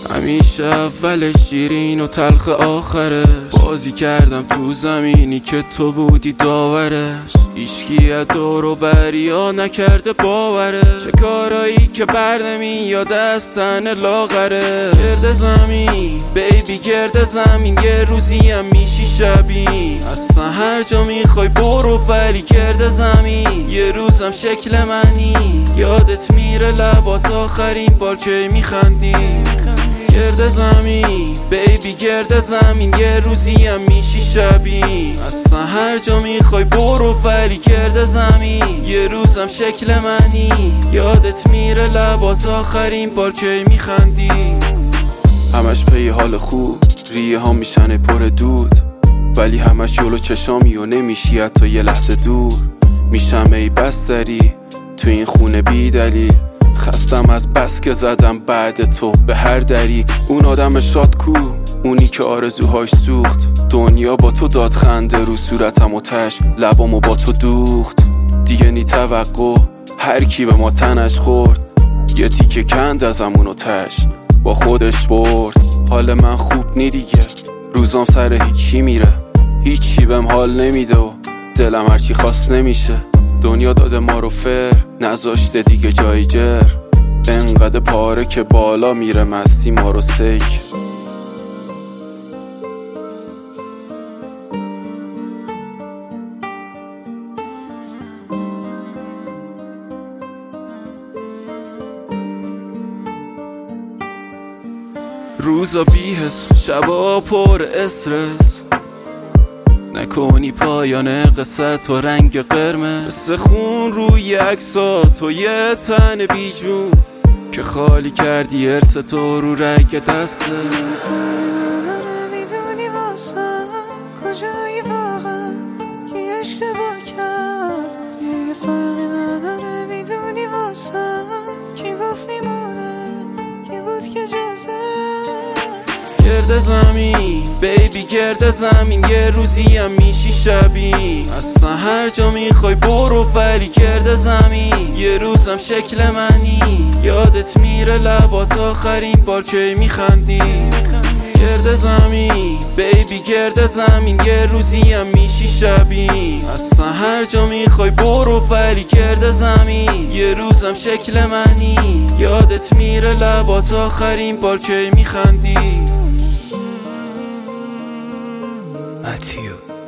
همیشه اولش شیرین و تلخ آخرش. بازی کردم تو زمینی که تو بودی داورش. ایشکی از دور و بریا نکرده باورش. چه کارایی که بر نمیاد از تن لاغره. گرد زمین بیبی گرد زمین، یه روزی هم میشی شبیه. اصلا هر جا میخوای برو ولی گرد زمین یه روزم شکل منی. یادت میره لبات آخرین بار که میخندی. گرد زمین بیبی گرد زمین، یه روزی هم میشی شبیه. اصلا هر جا میخوای برو ولی گرد زمین یه روزم شکل منی. یادت میره لبات آخرین بار که میخندی. همش پی حال خوب ریه ها میشن پر دود، ولی همش جلو چشامی و نمیشی حتی یه لحظه دور. میشم ای بستری تو این خونه بی دلیل. خستم از بس که زدم بعد تو به هر دری. اون آدم شاد کو، اونی که آرزوهاش سوخت. دنیا با تو داد خنده رو صورتم و تش لبامو با تو دوخت. دیگه نی توقع هر کی به ما تنش خورد. یه تیکه کند ازم اونو تش با خودش برد. حال من خوب نی دیگه، روزام سر هیچی میره. هیچی بهم حال نمیده و دلم هرچی خواست نمیشه. دنیا داده ما رو فر، نذاشته دیگه جای جر. انقدر پاره که بالا میره مستی ما رو سیک. روزا بی‌حس شبا پر استرس. نکنی پایان قصت و رنگ قرمز. مثل خون روی عکسات و یه تن بیجون که خالی کردی ارث تو رو رگ دسته. میدونی واسه کجایی واقعا کی اشتباه کرد. یه فرقی نداره میدونی واسه کی گفت میمونه کی بود که جزه. گرد زمین بیبی گرد زمین، یه روزی هم میشی شبیه. اصلا هر جا میخوای برو ولی گرد زمین یه روزم شکل منی. یادت میره لبات آخرین بار که میخندی. گرد زمین بیبی گرد زمین، یه روزی هم میشی شبیه. اصلا هر جا میخوای برو ولی گرد زمین یه روزم شکل منی. یادت میره لبات آخرین بار که میخندی. Matthew